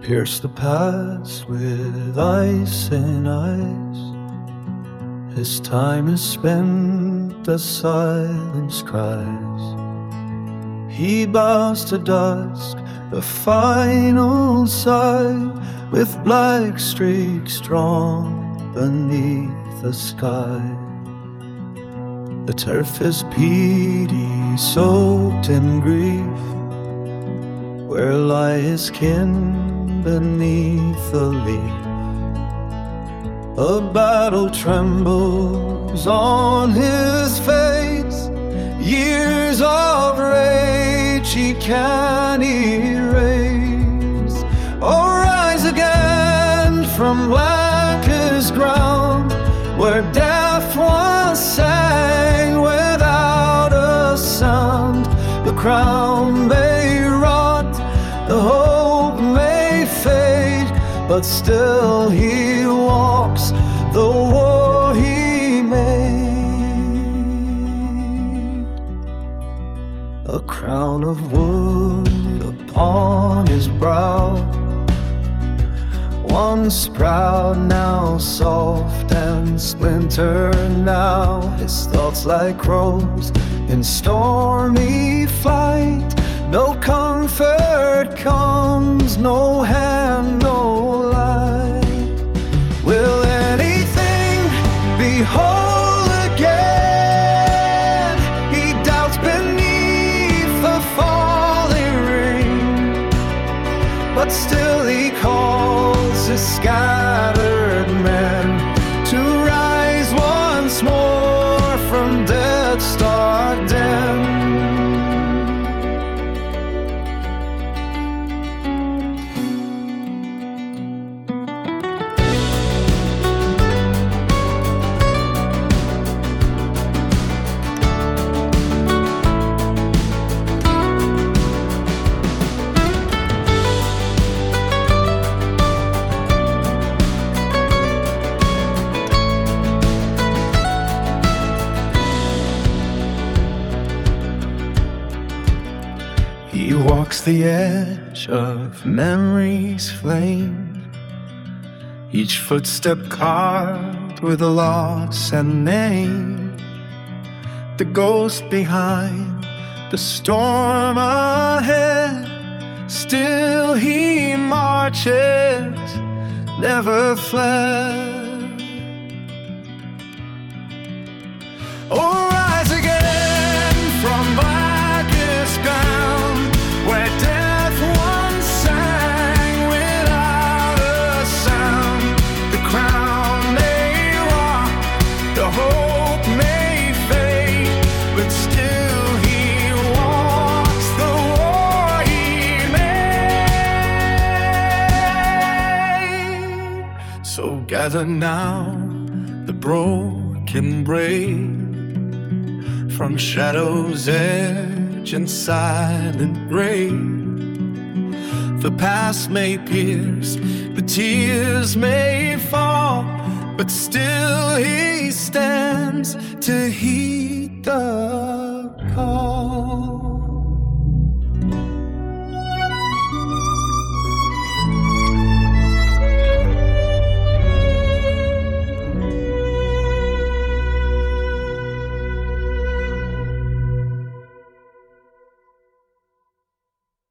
pierce the past with ice and ice. His time is spent as silence cries. He bows to dusk, the final sigh, with black streaks drawn beneath the sky. The turf is peaty, soaked in grief, where lie his kin beneath the leaf. A battle trembles on his face, years of rage he can't erase. Oh, rise again from blackest ground, where death once sang without a sound. The crown may rot, the hope may fade, but still he walks the war he made. A crown of wood upon his brow, once proud, now soft and splintered now. His thoughts like crows in stormy flight. No comfort comes, no hand, no light. Will anything be whole again? He doubts beneath the falling rain, but still he calls his scattered men to rise once more from death's stark den. He walks the edge of memory's flame, each footstep carved with a loss and name. The ghost behind, the storm ahead, still he marches, never fled. Oh, rise again from blackest ground, where death once sang without a sound. The crown may rock, the hope may fade, but still he walks the war he made. So gather now the broken brave, from shadow's edge and silent grave. The past may pierce, the tears may fall, but still he stands to heed the call.